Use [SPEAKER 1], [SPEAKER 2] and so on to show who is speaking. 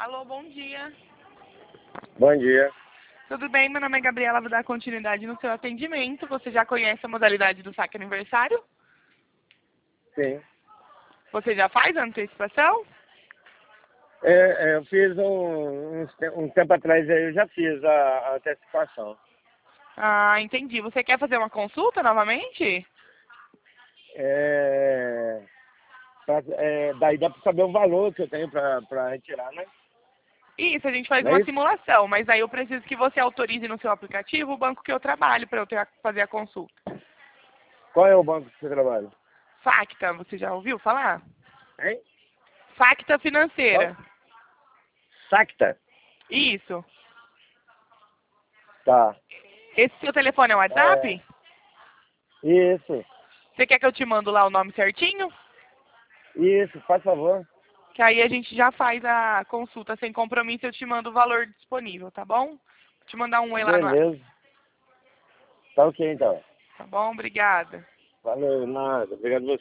[SPEAKER 1] Alô, bom dia.
[SPEAKER 2] Bom dia.
[SPEAKER 1] Tudo bem? Meu nome é Gabriela, vou dar continuidade no seu atendimento. Você já conhece a modalidade do saque aniversário?
[SPEAKER 2] Sim.
[SPEAKER 1] Você já faz a antecipação?
[SPEAKER 2] Eu fiz um tempo atrás aí, eu já fiz a antecipação.
[SPEAKER 1] Ah, entendi. Você quer fazer uma consulta novamente?
[SPEAKER 2] Daí dá para saber o valor que eu tenho para retirar, né?
[SPEAKER 1] Isso, a gente faz
[SPEAKER 2] Não é
[SPEAKER 1] uma
[SPEAKER 2] isso?
[SPEAKER 1] simulação, mas aí eu preciso que você autorize no seu aplicativo o banco que eu trabalho para fazer a consulta.
[SPEAKER 2] Qual é o banco que você trabalha?
[SPEAKER 1] Facta, você já ouviu falar?
[SPEAKER 2] Hein?
[SPEAKER 1] Facta
[SPEAKER 2] Qual?
[SPEAKER 1] Financeira.
[SPEAKER 2] Sacta?
[SPEAKER 1] Isso.
[SPEAKER 2] Tá.
[SPEAKER 1] Esse seu telefone é o WhatsApp?
[SPEAKER 2] Isso.
[SPEAKER 1] Você quer que eu te mando lá o nome certinho?
[SPEAKER 2] Isso, faz favor.
[SPEAKER 1] Que aí a gente já faz a consulta sem compromisso, eu te mando o valor disponível, tá bom? Vou te mandar um oi lá no WhatsApp,
[SPEAKER 2] Beleza. Tá ok, então.
[SPEAKER 1] tá bom? Obrigada.
[SPEAKER 2] Valeu, nada. Obrigado a você.